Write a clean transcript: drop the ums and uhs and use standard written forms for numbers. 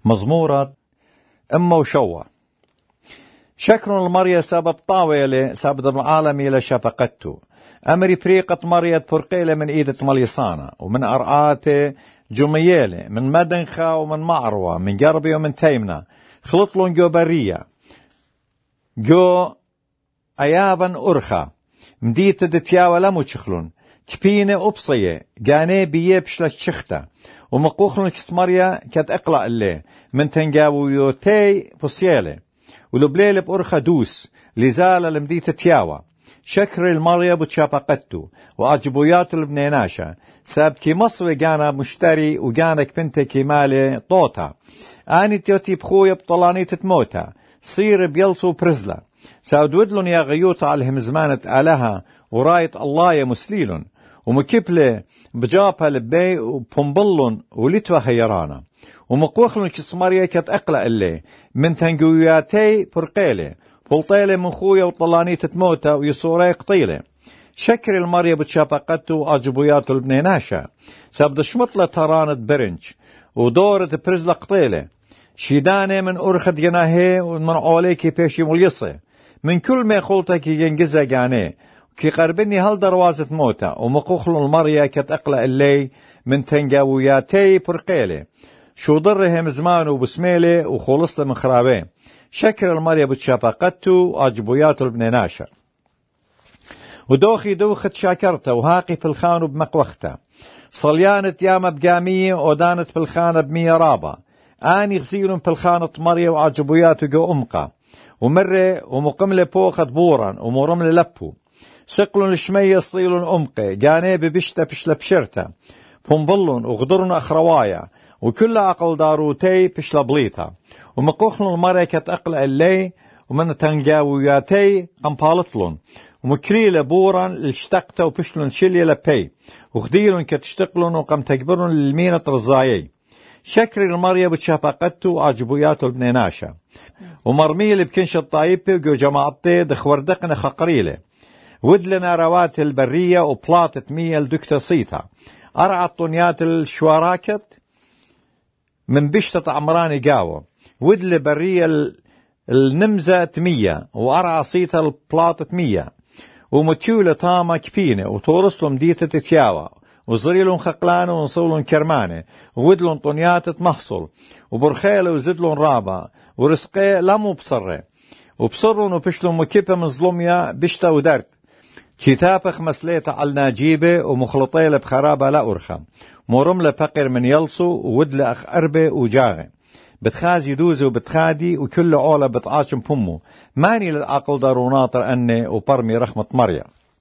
مزمورة أمه وشوة. شكر المريا سبب طاولة سبب العالمي لشفقته. أمري بريقة مريا برقيلة من إيدة مليصانة ومن أرآته جميلة من مدنخة ومن معروة من قربي ومن تيمنة خلطلون جو برية جو أيابا أرخا مديت دتياوة لمو تشخلون كبينة أبصية جاني بيه بشلة شخته ومقوخلون كسمريا كد اقلع اللي من تنجاويوتي بصيالة ولبليل بأرخا دوس لزال لمديت تياوة. شكر المريا بتشافقته وأجبويات البنيناشا ساب كي مصر جانا مشتري وجانا كبنت كمالي طوتا آني تيوتي بخويا بطلاني تتموتا صير بيلصو برزلا ساود ودلون يا غيوتا عليهم زمانة آلها ورايت الله يا مسليلون ومكبلة بجابها لبي وبنبلون ولتوا خيرانا ومقوخلون كسماريا كت أقلع اللي من تنقوياتي برقيلة بلطيلة من خويا وطلاني تتموتا ويصوري قطيلة. شكر المريا بتشافقته وأجبوياته البنيناشا سابد شمطلة ترانة برنج ودورة برزلة قطيلة شيدانة من أرخد جناهي ومن عوليكي بيشي مليصة من كل ما خلتك ينجزها جاني كي قربني هل دروازة موتا ومقوخل المريا كتقلع اللي من تنقاوياتي برقيلة شو ضرهم زمان وبسميلة وخلصت من خرابين. شكر المريا بتشافقته وأجبوياته البنيناشا ودوخي دوخت شاكرته وهاقي في الخان بمقوخته صليانة ياما بقامية ودانت في الخانة بمية رابة آني غسيلون في الخانة مريا وأجبوياته جو أمقى ومرة ومقملة بوخة بورا ومرملة لبو سقلون الشمية صيلون أمقى جاني ببشتة بشلة بشرته بنبلون وغدرون أخروايا وكل عقل داروتي بشلة بليطة ومقوخلون المريا كتقلع اللي ومن تنجاوياتي قمبالطلون ومكريلة بورا لشتقته وبشلون شلية لبي وخديلون كتشتقلون وقم تكبرون للمينة رزايي. شكر المريا بتشافقته وعجبوياته البنيناشا ومرميل بكنش الطايبة وجو جماعتي دخوردقنا خقريلة ودلنا روات البرية وبلاطة مية لدكتور صيتا أرعى الطنيات الشواراكت من بشتة عمراني قاوة ودل برية النمزة 100 وأرعى صيتا البلاطة 100 ومتيولة طامة كفينة وتورسلهم ديتة تياوة وزريلون خقلانة ونصولون كرمانة وودلون طنيات محصل وبرخيلة وزدلون رابة ورسقي لمو بصره وبصرون وبشلون مكيبة من ظلمية بشتا ودرت كتابخ مسلية على ناجيبة ومخلطيلة بخرابة لا أرخم مرملة فقر من يلصو وودل أخ أربة وجاغة بتخازي دوزي وبتخادي وكل عولة بتعاشم فمه ماني للعقل دارو ناطر أني وبرمي رحمة مريم.